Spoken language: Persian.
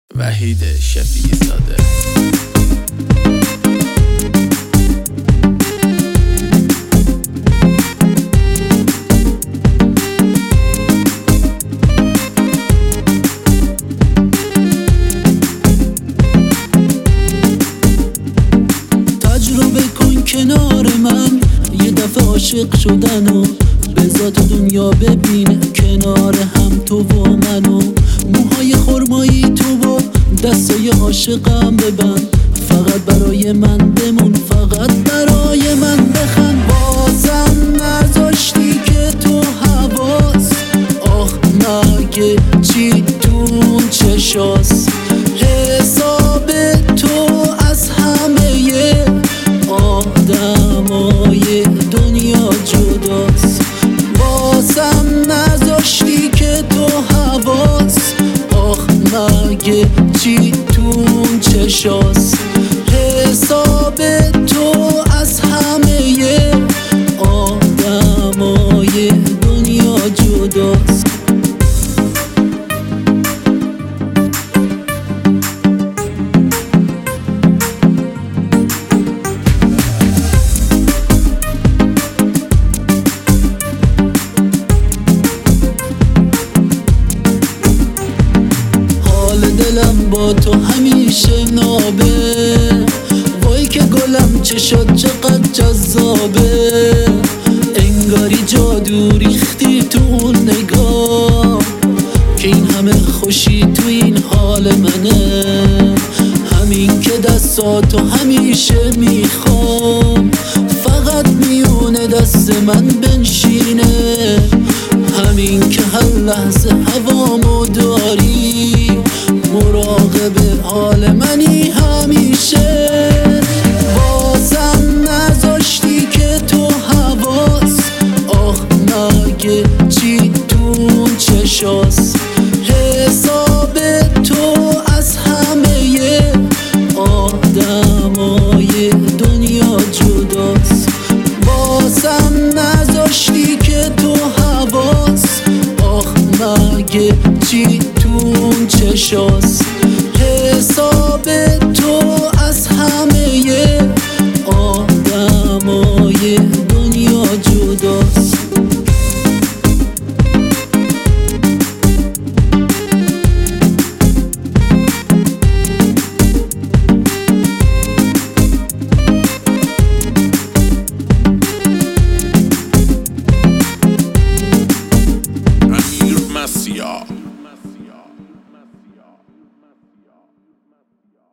وحید شفیعی زاده. تجربه کن کنار من یه دفعه عاشق شدن و به ذات دنیا ببین کنار هم تو و منو. موهای خرمایی تو و دستای عاشقم ببند، فقط برای من بمون، فقط برای من بخند. بازم نذاشتی که تو حواس، آخ مگه چی تون چشاست؟ حساب تو از همه آدمای دنیا جداست. بازم نذاشتی که تو حواس، آخ مگه چی تون چشاست؟ حساب تو از همه آدمای دنیا جداست. دلم با تو همیشه نابه، وای که گلم چشات چقدر جذابه. انگاری جادو ریختی تو اون نگاه، که این همه خوشی تو این حال منه. همین که دستاتو همیشه میخوام، فقط میونه دست من بنشینه. همین که هر لحظه هوامو داری، مراقب حال منی همیشه. بازم نذاشتی که تو حواس، آخ مگه چی تون چشاست؟ حساب تو از همه آدمای دنیا جداست. بازم نذاشتی که تو حواس، آخ مگه چی تون چشاست؟